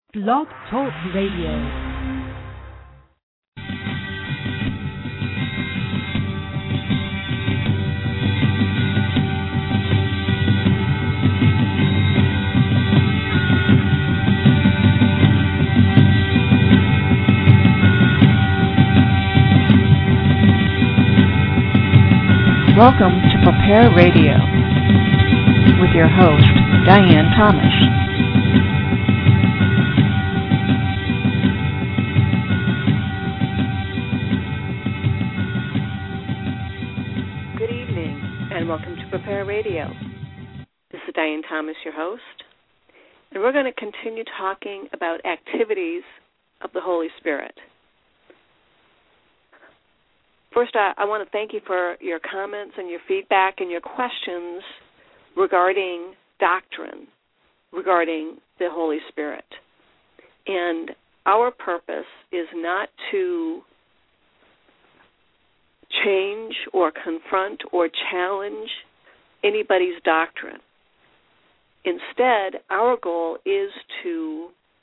Blog Talk Radio. Welcome to Prepare Radio with your host, Diane Thomas. Good evening, and welcome to Prepare Radio. This is Diane Thomas, your host, and we're going to continue talking about activities of the Holy Spirit. First, I want to thank you for your comments and your feedback and your questions regarding doctrine, regarding the Holy Spirit. And our purpose is not to change or confront or challenge anybody's doctrine. Instead, our goal is to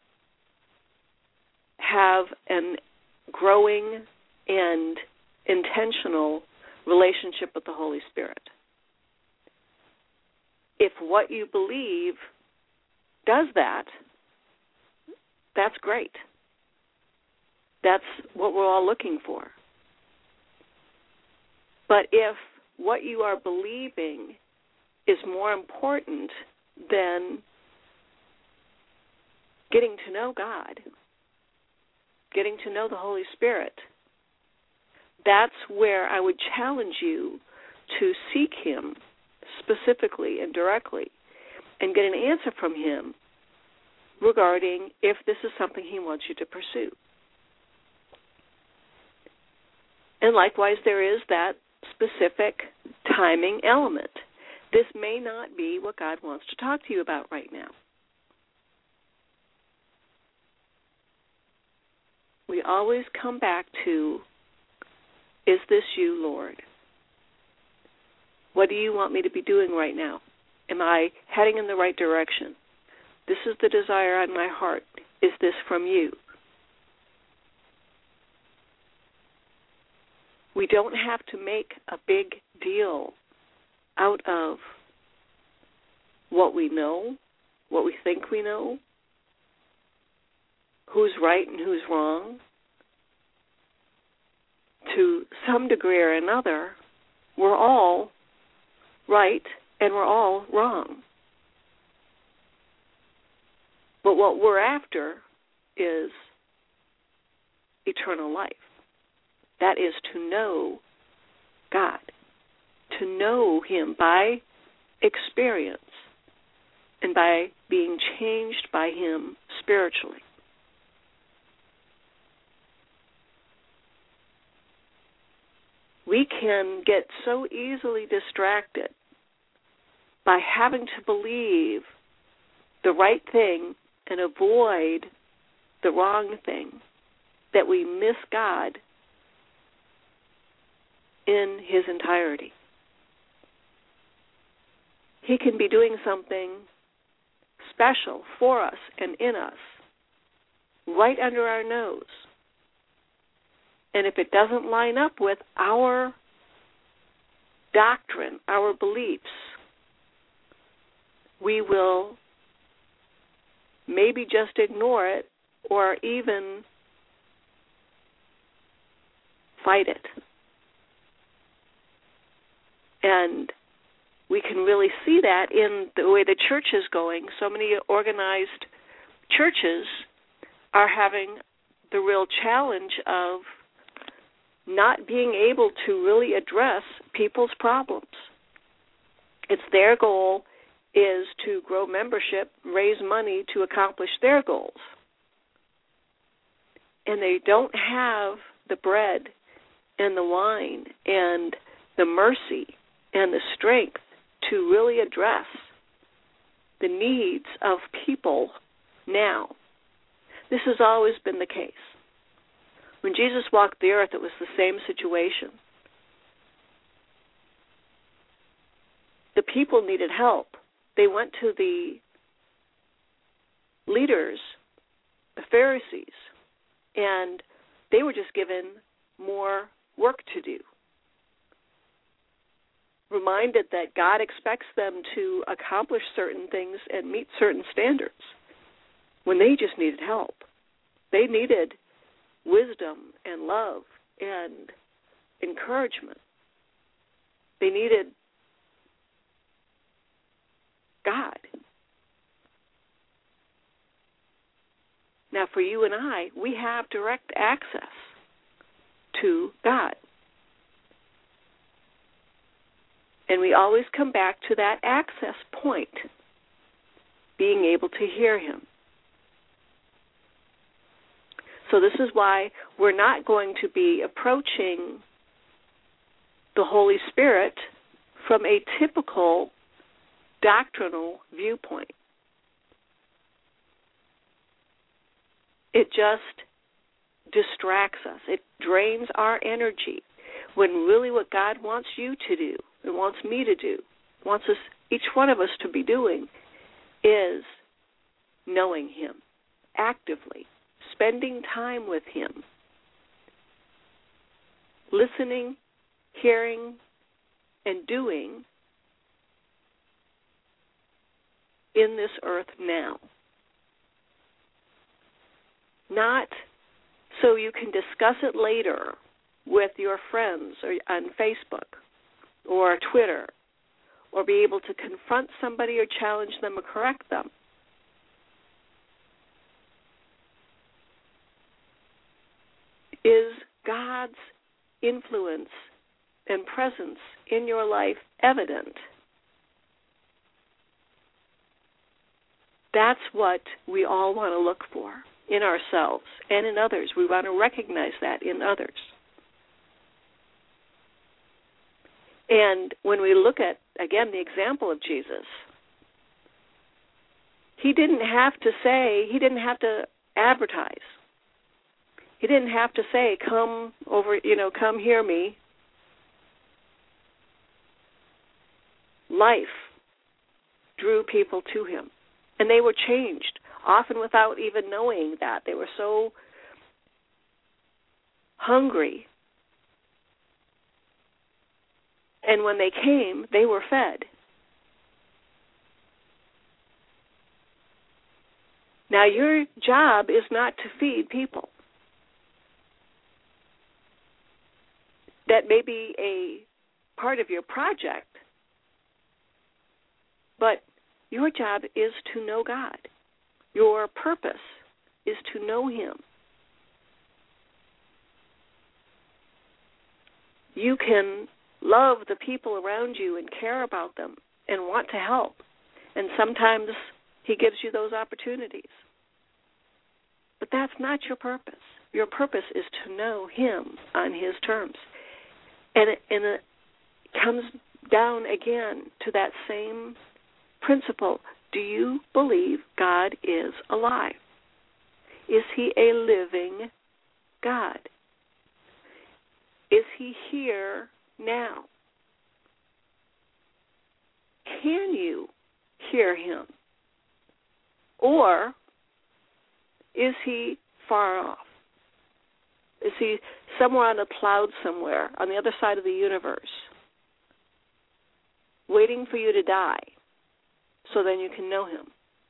have a growing and intentional relationship with the Holy Spirit. If what you believe does that, that's great. That's what we're all looking for. But if what you are believing is more important than getting to know God, getting to know the Holy Spirit, that's where I would challenge you to seek Him specifically and directly and get an answer from Him regarding if this is something He wants you to pursue. And likewise, there is that specific timing element. This may not be what God wants to talk to you about right now. We always come back to, is this you, Lord? What do you want me to be doing right now? Am I heading in the right direction? This is the desire on my heart. Is this from you? We don't have to make a big deal out of what we know, what we think we know, who's right and who's wrong. To some degree or another, we're all right and we're all wrong. But what we're after is eternal life. That is to know God, to know Him by experience and by being changed by Him spiritually. We can get so easily distracted by having to believe the right thing and avoid the wrong thing that we miss God in His entirety. He can be doing something special for us and in us right under our nose. And if it doesn't line up with our doctrine, our beliefs, we will maybe just ignore it or even fight it. And we can really see that in the way the church is going. So many organized churches are having the real challenge of not being able to really address people's problems. It's their goal is to grow membership, raise money to accomplish their goals. And they don't have the bread and the wine and the mercy and the strength to really address the needs of people now. This has always been the case. When Jesus walked the earth, it was the same situation. The people needed help. They went to the leaders Pharisees, and they were just given more work to do. Reminded that God expects them to accomplish certain things and meet certain standards when they just needed help. They needed wisdom and love and encouragement. They needed God. Now, for you and I, we have direct access to God. And we always come back to that access point, being able to hear Him. So this is why we're not going to be approaching the Holy Spirit from a typical doctrinal viewpoint. It just distracts us. It drains our energy when really what God wants you to do and wants me to do, wants us, each one of us to be doing, is knowing Him actively, spending time with Him, listening, hearing, and doing in this earth now. Not so you can discuss it later with your friends or on Facebook or Twitter, or be able to confront somebody or challenge them or correct them. Is God's influence and presence in your life evident? That's what we all want to look for in ourselves and in others. We want to recognize that in others. And when we look at, again, the example of Jesus, He didn't have to advertise. He didn't have to say, come over, come hear me. Life drew people to Him. And they were changed, often without even knowing that. They were so hungry. And when they came, they were fed. Now, your job is not to feed people. That may be a part of your project, but your job is to know God. Your purpose is to know Him. You can love the people around you and care about them and want to help. And sometimes He gives you those opportunities. But that's not your purpose. Your purpose is to know Him on His terms. And it comes down again to that same principle. Do you believe God is alive? Is He a living God? Is He here now? Can you hear Him? Or is He far off? Is He somewhere on a cloud somewhere on the other side of the universe, waiting for you to die so then you can know Him?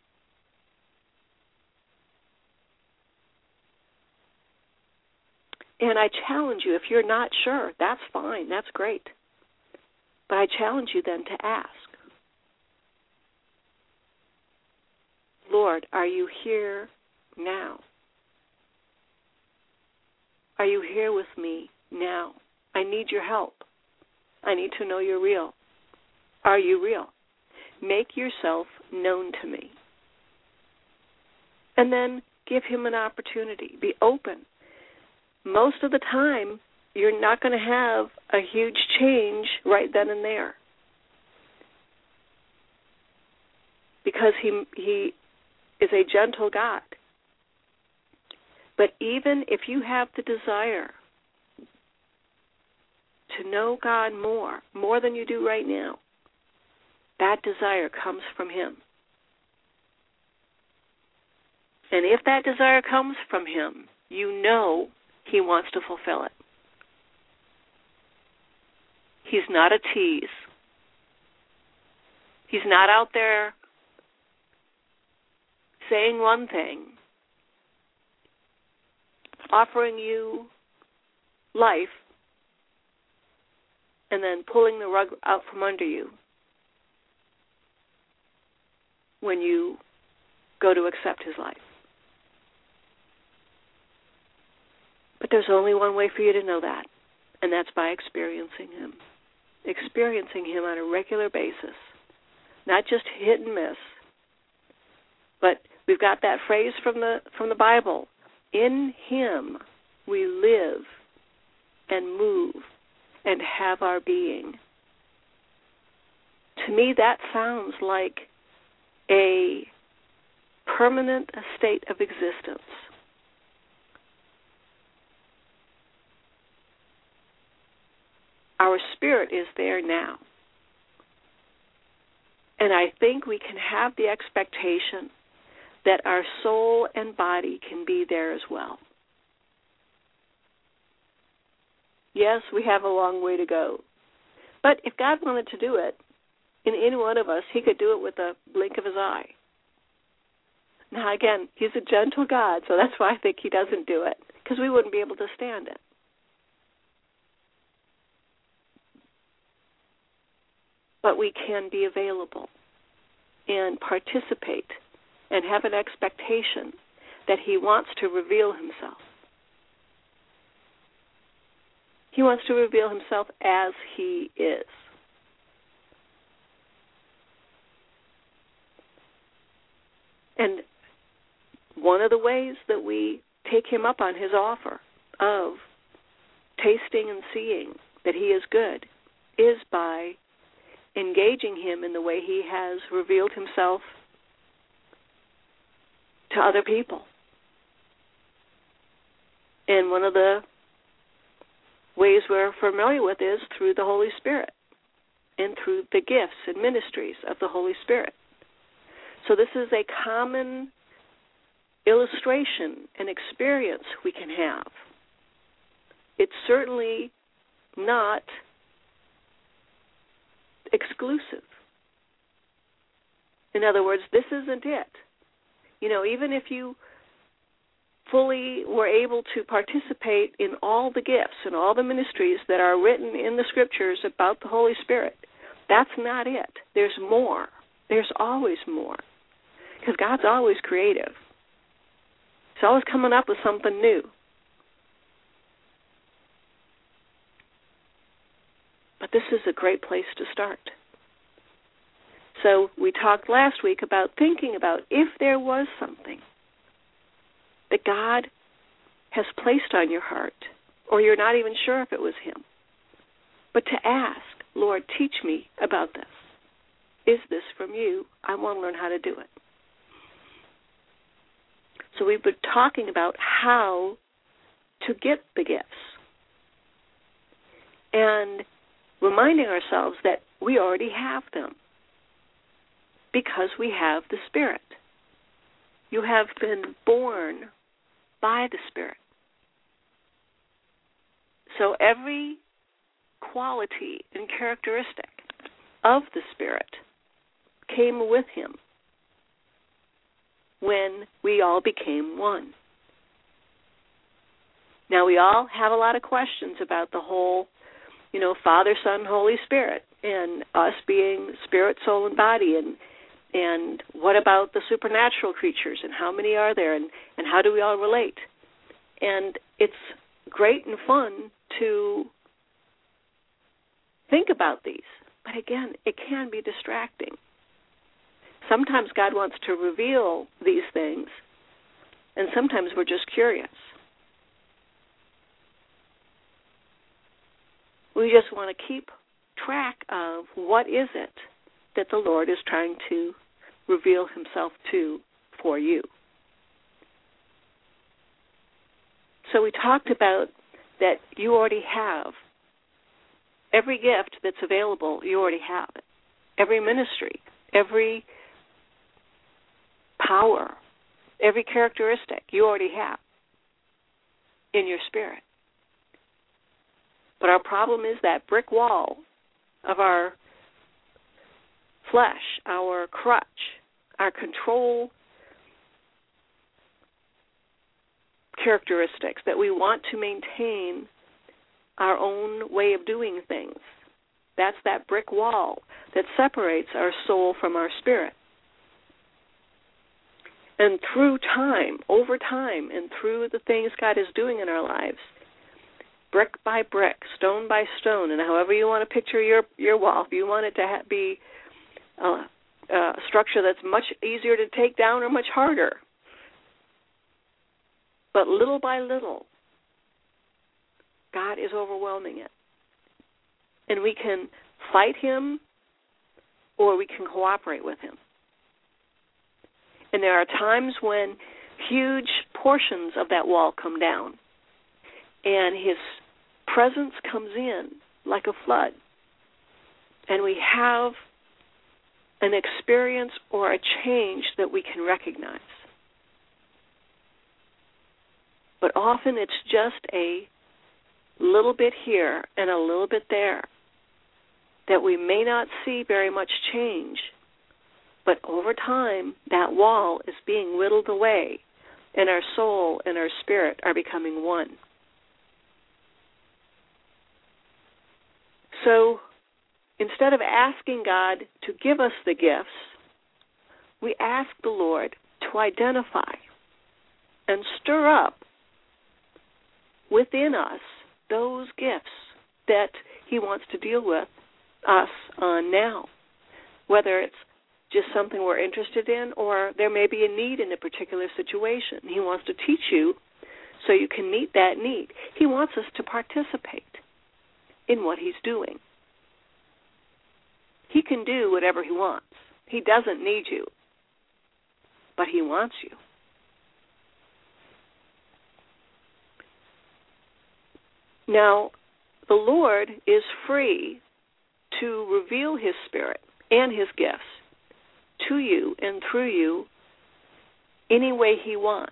And I challenge you, if you're not sure, that's fine, that's great. But I challenge you then to ask, Lord, are you here now? Are you here with me now? I need your help. I need to know you're real. Are you real? Make yourself known to me. And then give Him an opportunity. Be open. Most of the time, you're not going to have a huge change right then and there. Because He is a gentle God. But even if you have the desire to know God more than you do right now, that desire comes from Him. And if that desire comes from him, you know he wants to fulfill it. He's not a tease. He's not out there saying one thing, offering you life, and then pulling the rug out from under you when you go to accept his life. But there's only one way for you to know that, and that's by experiencing him. Experiencing him on a regular basis. Not just hit and miss. But we've got that phrase from the Bible. In him we live and move and have our being. To me, that sounds like a permanent state of existence. Our spirit is there now. And I think we can have the expectation that our soul and body can be there as well. Yes, we have a long way to go. But if God wanted to do it in any one of us, he could do it with a blink of his eye. Now, again, he's a gentle God, so that's why I think he doesn't do it, because we wouldn't be able to stand it. But we can be available and participate and have an expectation that he wants to reveal himself. He wants to reveal himself as he is. And one of the ways that we take him up on his offer of tasting and seeing that he is good is by engaging him in the way he has revealed himself to other people. And one of the ways we're familiar with is through the Holy Spirit and through the gifts and ministries of the Holy Spirit. So this is a common illustration and experience we can have. It's certainly not exclusive. In other words, this isn't it. You know, even if you fully were able to participate in all the gifts and all the ministries that are written in the Scriptures about the Holy Spirit, that's not it. There's more. There's always more. Because God's always creative. He's always coming up with something new. But this is a great place to start. So we talked last week about thinking about if there was something that God has placed on your heart, or you're not even sure if it was him, but to ask, Lord, teach me about this. Is this from you? I want to learn how to do it. So we've been talking about how to get the gifts and reminding ourselves that we already have them because we have the Spirit. You have been born by the Spirit. So every quality and characteristic of the Spirit came with him when we all became one. Now, we all have a lot of questions about the whole, Father, Son, Holy Spirit, and us being spirit, soul, and body, and what about the supernatural creatures, and how many are there, and how do we all relate? And it's great and fun to think about these, but again, it can be distracting. Sometimes God wants to reveal these things, and sometimes we're just curious. We just want to keep track of what is it that the Lord is trying to reveal himself to for you. So we talked about that you already have every gift that's available, you already have it. Every ministry, every power, Every characteristic you already have in your spirit. But our problem is that brick wall of our flesh, our crutch, our control characteristics, that we want to maintain our own way of doing things. That's that brick wall that separates our soul from our spirit. And through time, over time, and through the things God is doing in our lives, brick by brick, stone by stone, and however you want to picture your wall, if you want it to be a structure that's much easier to take down or much harder, but little by little, God is overwhelming it. And we can fight Him or we can cooperate with Him. And there are times when huge portions of that wall come down and His presence comes in like a flood. And we have an experience or a change that we can recognize. But often it's just a little bit here and a little bit there that we may not see very much change. But over time, that wall is being whittled away, and our soul and our spirit are becoming one. So instead of asking God to give us the gifts, we ask the Lord to identify and stir up within us those gifts that He wants to deal with us on now, whether it's just something we're interested in or there may be a need in a particular situation. He wants to teach you so you can meet that need. He wants us to participate in what He's doing. He can do whatever He wants. He doesn't need you, but He wants you. Now, the Lord is free to reveal His Spirit and His gifts to you and through you any way He wants.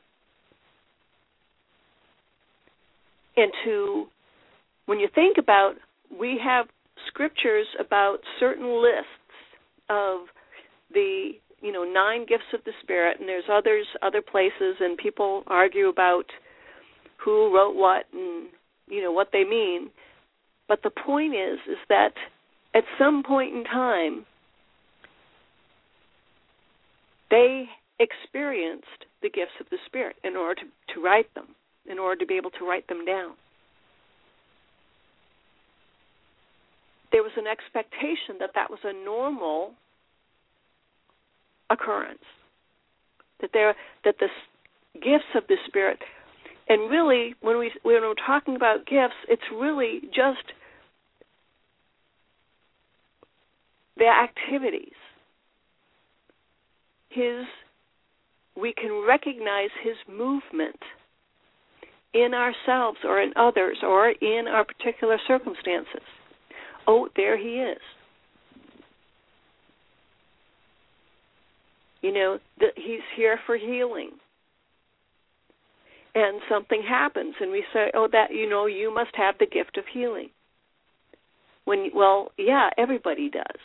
And when you think about, we have scriptures about certain lists of the 9 gifts of the Spirit, and there's other places, and people argue about who wrote what and what they mean. But the point is that at some point in time, they experienced the gifts of the Spirit in order to write them, in order to be able to write them down. There was an expectation that that was a normal occurrence, that the gifts of the Spirit, and really when we're talking about gifts, it's really just the activities. We can recognize His movement in ourselves or in others or in our particular circumstances. Oh, there He is. He's here for healing. And something happens, and we say, oh, that, you must have the gift of healing. Yeah, everybody does.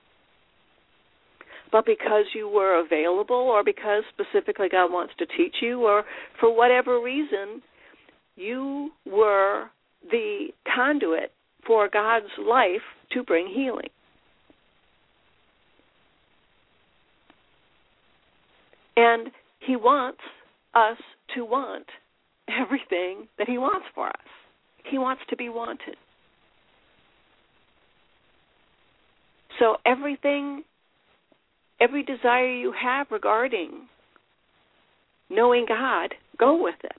But because you were available, or because specifically God wants to teach you, or for whatever reason, you were the conduit for God's life to bring healing. And He wants us to want everything that He wants for us. He wants to be wanted. So every desire you have regarding knowing God, go with it.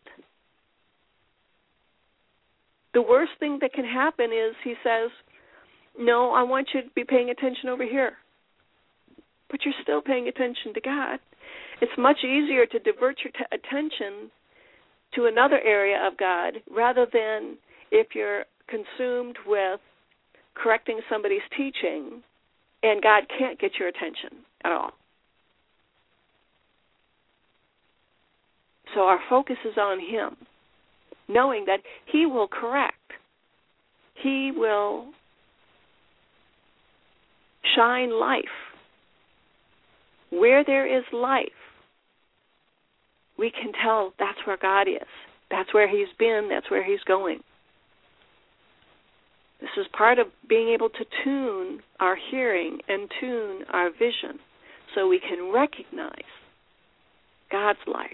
The worst thing that can happen is He says, no, I want you to be paying attention over here. But you're still paying attention to God. It's much easier to divert your attention to another area of God rather than if you're consumed with correcting somebody's teaching and God can't get your attention at all. So our focus is on Him, knowing that He will correct. He will shine life. Where there is life, we can tell that's where God is. That's where He's been. That's where He's going. This is part of being able to tune our hearing and tune our vision so we can recognize God's life.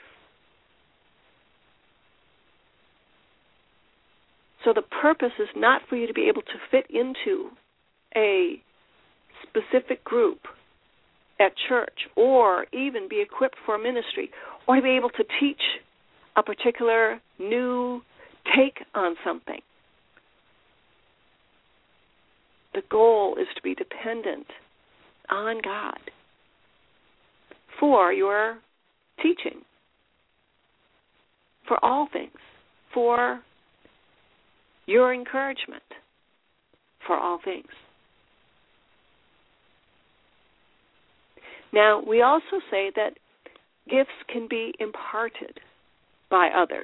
So the purpose is not for you to be able to fit into a specific group at church or even be equipped for ministry or to be able to teach a particular new take on something. The goal is to be dependent on God for your teaching, for all things, for your encouragement, for all things. Now, we also say that gifts can be imparted by others.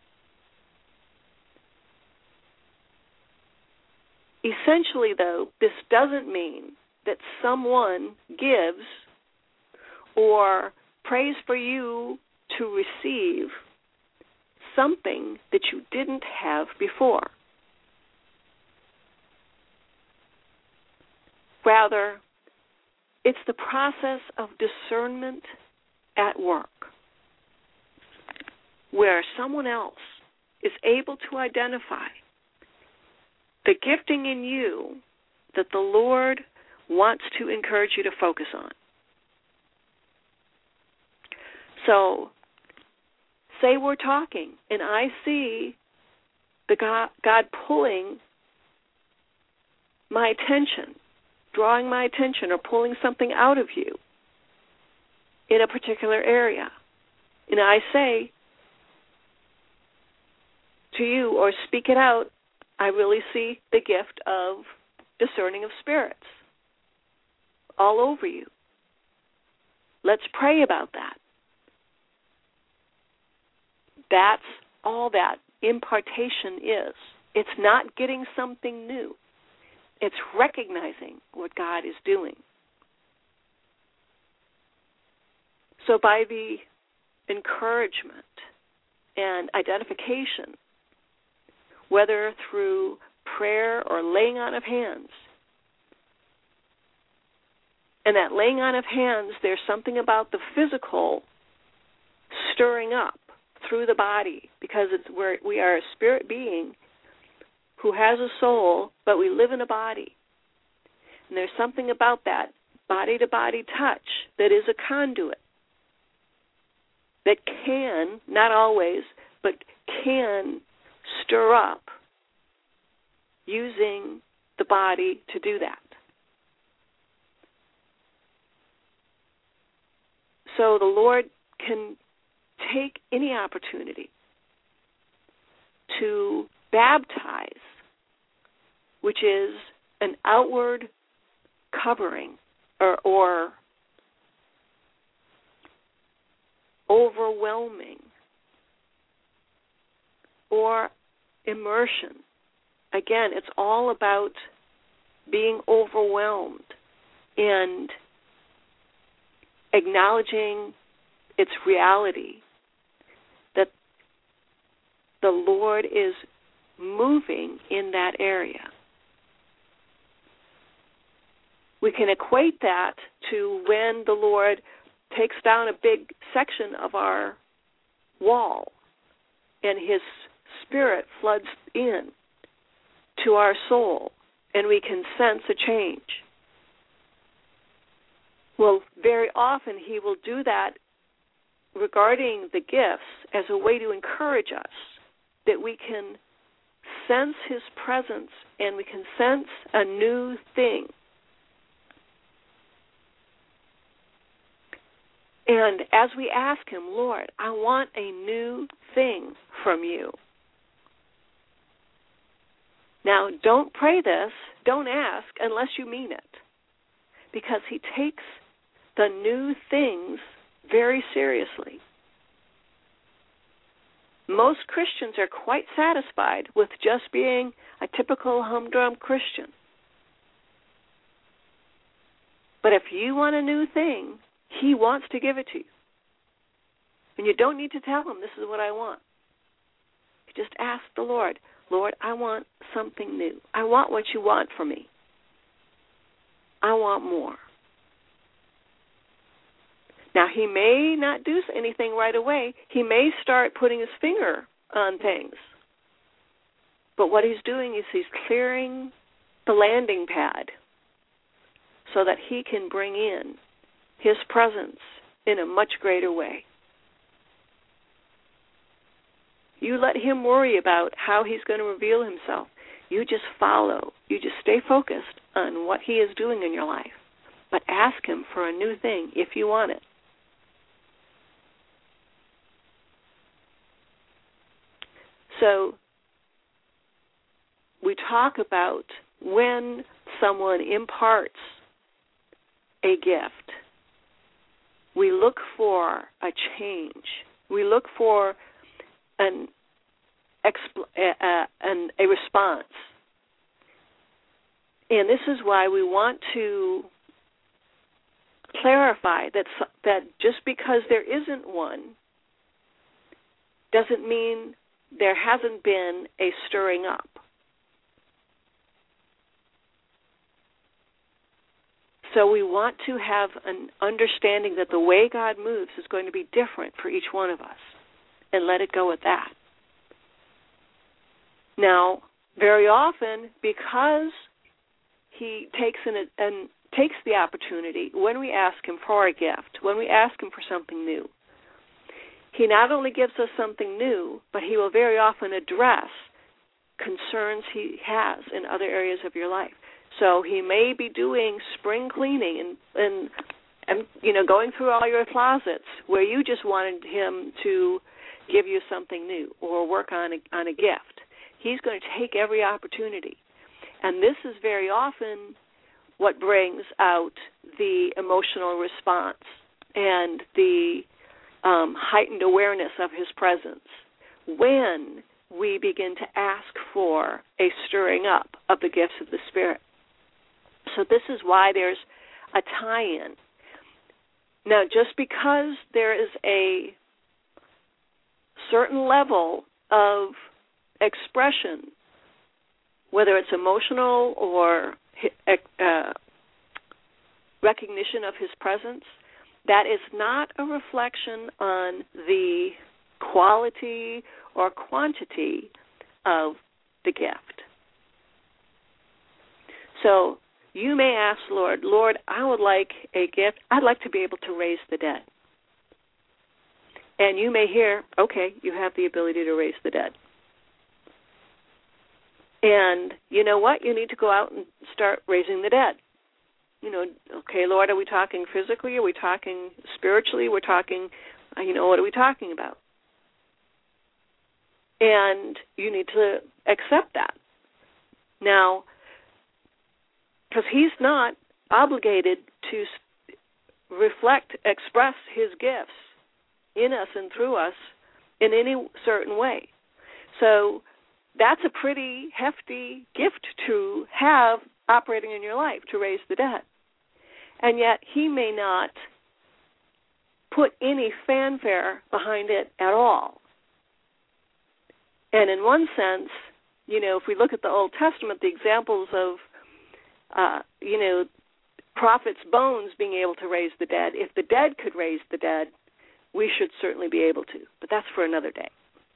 Essentially, though, this doesn't mean that someone gives or prays for you to receive something that you didn't have before. Rather, it's the process of discernment at work, where someone else is able to identify the gifting in you that the Lord wants to encourage you to focus on. So, say we're talking, and I see the God pulling my attention, drawing my attention, or pulling something out of you in a particular area. And I say to you, or speak it out, I really see the gift of discerning of spirits all over you. Let's pray about that. That's all that impartation is. It's not getting something new. It's recognizing what God is doing. So by the encouragement and identification, whether through prayer or laying on of hands, and that laying on of hands, there's something about the physical stirring up through the body, because it's where we are a spirit being who has a soul, but we live in a body. And there's something about that body-to-body touch that is a conduit that can, not always, but can stir up using the body to do that. So the Lord can take any opportunity to baptize, which is an outward covering or overwhelming or immersion. Again, it's all about being overwhelmed and acknowledging its reality, that the Lord is moving in that area. We can equate that to when the Lord takes down a big section of our wall and His Spirit floods in to our soul, and we can sense a change. Well, very often He will do that regarding the gifts as a way to encourage us, that we can sense His presence and we can sense a new thing. And as we ask Him, Lord, I want a new thing from you. Now, don't pray this, don't ask unless you mean it, because He takes the new things very seriously. Most Christians are quite satisfied with just being a typical humdrum Christian. But if you want a new thing, He wants to give it to you. And you don't need to tell Him, this is what I want. You just ask the Lord, Lord, I want something new. I want what you want for me. I want more. Now, He may not do anything right away. He may start putting His finger on things. But what He's doing is He's clearing the landing pad so that He can bring in His presence in a much greater way. You let Him worry about how He's going to reveal Himself. You just follow. You just stay focused on what He is doing in your life. But ask Him for a new thing if you want it. So we talk about when someone imparts a gift, we look for a change. We look for a response. And this is why we want to clarify that just because there isn't one doesn't mean there hasn't been a stirring up. So we want to have an understanding that the way God moves is going to be different for each one of us, and let it go at that. Now, very often, because He takes the opportunity when we ask Him for a gift, when we ask Him for something new, He not only gives us something new, but He will very often address concerns He has in other areas of your life. So He may be doing spring cleaning and going through all your closets where you just wanted Him to give you something new or work on a gift. He's going to take every opportunity. And this is very often what brings out the emotional response and the heightened awareness of His presence when we begin to ask for a stirring up of the gifts of the Spirit. So this is why there's a tie-in. Now, just because there is a certain level of expression, whether it's emotional or recognition of His presence, that is not a reflection on the quality or quantity of the gift. So you may ask Lord, I would like a gift. I'd like to be able to raise the dead. And you may hear, okay, you have the ability to raise the dead. And you know what? You need to go out and start raising the dead. Okay, Lord, are we talking physically? Are we talking spiritually? We're talking, what are we talking about? And you need to accept that. Now, because He's not obligated to express His gifts in us and through us in any certain way. So that's a pretty hefty gift to have operating in your life, to raise the dead. And yet He may not put any fanfare behind it at all. And in one sense, if we look at the Old Testament, the examples of, prophets' bones being able to raise the dead, if the dead could raise the dead, we should certainly be able to. But that's for another day.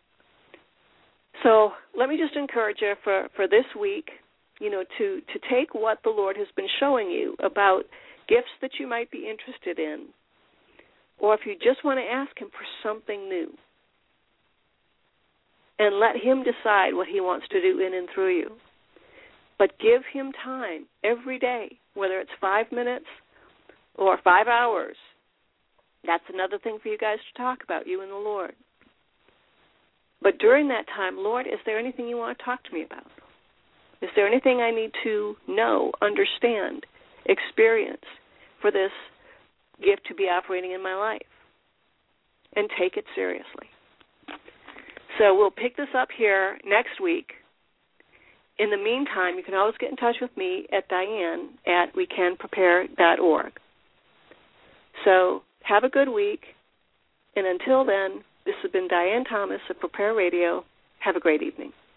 So let me just encourage you for this week, to take what the Lord has been showing you about gifts that you might be interested in, or if you just want to ask Him for something new, and let Him decide what He wants to do in and through you. But give Him time every day, whether it's 5 minutes or 5 hours. That's another thing for you guys to talk about, you and the Lord. But during that time, Lord, is there anything you want to talk to me about? Is there anything I need to know, understand, experience for this gift to be operating in my life? And take it seriously. So we'll pick this up here next week. In the meantime, you can always get in touch with me at Diane at wecanprepare.org. So have a good week, and until then, this has been Diane Thomas of Prepare Radio. Have a great evening.